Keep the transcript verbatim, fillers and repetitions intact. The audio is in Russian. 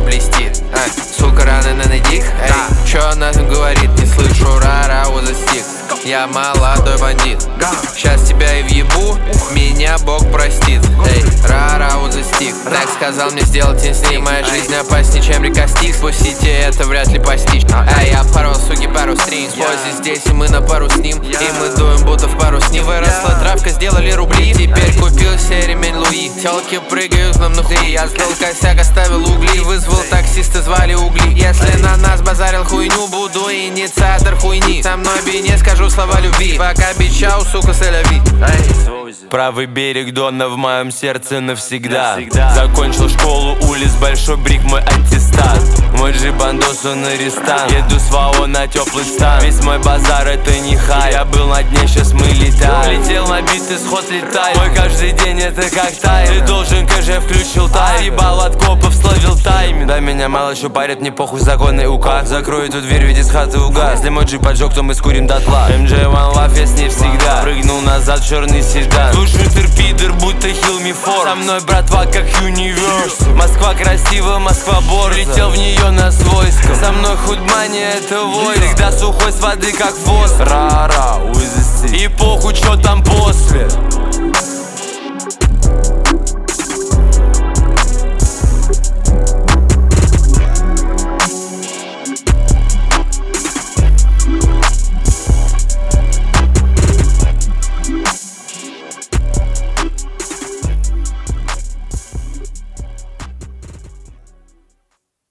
блестит. а, Сука, рано на дик. Эй, чё она там говорит? Не слышу, ра-ра, узастик. Я молодой бандит. Сейчас тебя и въебу, меня Бог простит. Эй, ра-ра, узастик. Так сказал мне сделать инстинкт. Моя жизнь опаснее, чем река Стикс. По сети это вряд ли постичь. А я порвал, суки, пару стринг. Пози здесь, и мы на пару с ним. И мы дуем, будто в пару с ним. Выросла травка, сделали рубли. Теперь купил себе ремень Луи. Телки прыгают нам на хуй. Я сдал косяк, оставил угли. Вызвал таксиста, звали угли. Если на нас базарил хуйню, буду инициатор хуйни. Со мной би не скажу слова любви. Пока бичау, сука, сэляви. Правый берег Дона в моем сердце навсегда, навсегда. Закончил школу, улиц, большой брик, мой аттестат. Мой джибандос, он арестант. Еду с ВАО на теплый стан. Весь мой базар это не хай. Я был на дне, сейчас мы летаем. Летел на битый сход, летай. Мой каждый день это как тайм. Ты должен, КЖ включил тайм. Ебал от копов, словил тайминг. Да меня мало что парит, мне похуй законный указ. Закрою эту дверь, ведь из хаты угас. Если мой джип поджег, то мы скурим дотла. эм джей One Love, я с ней всегда. Прыгнул назад в черный седан. Слушаю торпидер, будто Heal Me For. Со мной братва как Universe. Москва красивая, Москва борза. Летел в нее на свойском. Со мной худмани это войск. Всегда сухой с воды как воск. Ра-ра, узы. И похуй, что там после.